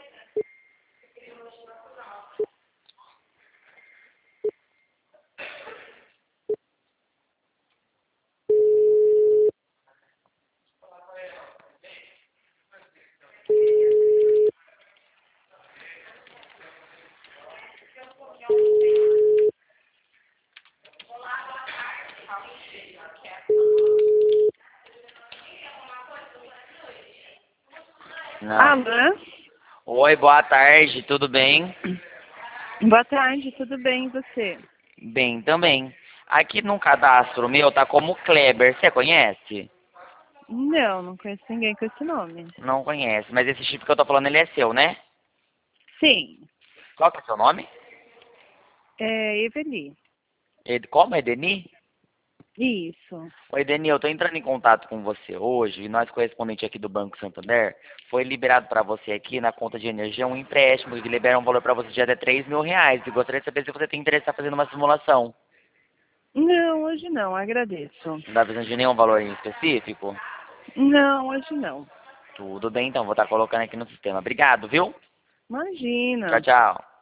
Não. Alô? Oi, boa tarde, tudo bem? Boa tarde, tudo bem e você? Bem também. Aqui no cadastro meu tá como Kleber, você conhece? Não, não conheço ninguém com esse nome. Não conhece, mas esse chip que eu tô falando, ele é seu, né? Sim, Qual que é o seu nome? é Eveli. Como? Edeni? Isso. Oi, Edeni, eu tô entrando em contato com você hoje e nós, correspondente aqui do Banco Santander, foi liberado para você aqui na conta de energia um empréstimo que libera um valor para você de até R$ 3.000 e gostaria de saber se você tem interesse em estar fazendo uma simulação. Não, hoje não, agradeço. Não dá precisando de nenhum valor em específico? Não, hoje não. Tudo bem, então, vou estar colocando aqui no sistema. Obrigado, viu? Tchau, Imagina. tchau.